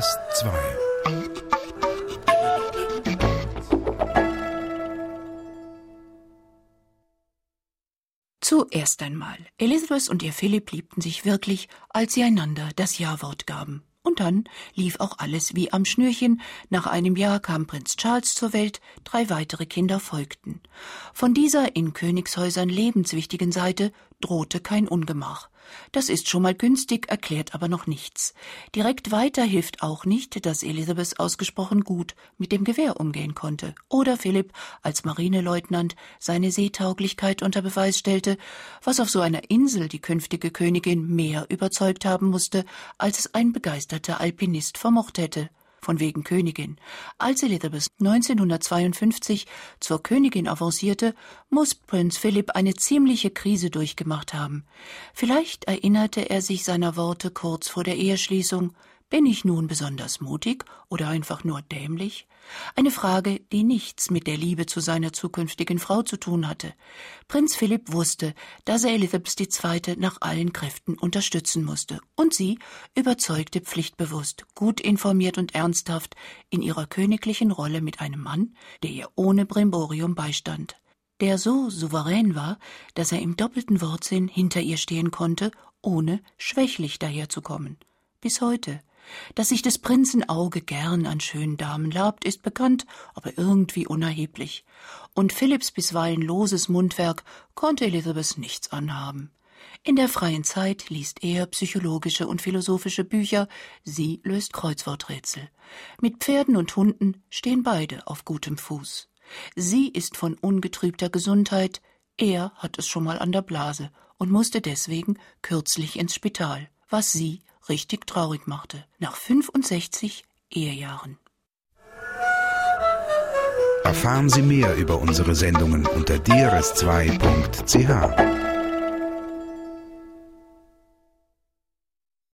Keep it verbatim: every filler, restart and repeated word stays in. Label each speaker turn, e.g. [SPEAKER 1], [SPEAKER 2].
[SPEAKER 1] S zwei.
[SPEAKER 2] Zuerst einmal, Elizabeth und ihr Philipp liebten sich wirklich, als sie einander das Ja-Wort gaben. Und dann lief auch alles wie am Schnürchen. Nach einem Jahr kam Prinz Charles zur Welt, drei weitere Kinder folgten. Von dieser in Königshäusern lebenswichtigen Seite drohte kein Ungemach. Das ist schon mal günstig, erklärt aber noch nichts. Direkt weiter hilft auch nicht, dass Elizabeth ausgesprochen gut mit dem Gewehr umgehen konnte oder Philipp als Marineleutnant seine Seetauglichkeit unter Beweis stellte, was auf so einer Insel die künftige Königin mehr überzeugt haben musste, als es ein begeisterter Alpinist vermocht hätte. Von wegen Königin. Als Elizabeth neunzehnhundertzweiundfünfzig zur Königin avancierte, muss Prinz Philipp eine ziemliche Krise durchgemacht haben. Vielleicht erinnerte er sich seiner Worte kurz vor der Eheschließung: Bin ich nun besonders mutig oder einfach nur dämlich? Eine Frage, die nichts mit der Liebe zu seiner zukünftigen Frau zu tun hatte. Prinz Philipp wusste, dass er Elizabeth die Zweite nach allen Kräften unterstützen musste, und sie überzeugte pflichtbewusst, gut informiert und ernsthaft in ihrer königlichen Rolle mit einem Mann, der ihr ohne Brimborium beistand, der so souverän war, dass er im doppelten Wortsinn hinter ihr stehen konnte, ohne schwächlich daherzukommen. Bis heute. Dass sich des Prinzen Auge gern an schönen Damen labt, ist bekannt, aber irgendwie unerheblich. Und Philipps bisweilen loses Mundwerk konnte Elizabeth nichts anhaben. In der freien Zeit liest er psychologische und philosophische Bücher, sie löst Kreuzworträtsel. Mit Pferden und Hunden stehen beide auf gutem Fuß. Sie ist von ungetrübter Gesundheit, er hat es schon mal an der Blase und musste deswegen kürzlich ins Spital, was sie richtig traurig machte, nach fünfundsechzig Ehejahren.
[SPEAKER 1] Erfahren Sie mehr über unsere Sendungen unter d r s zwei punkt c h.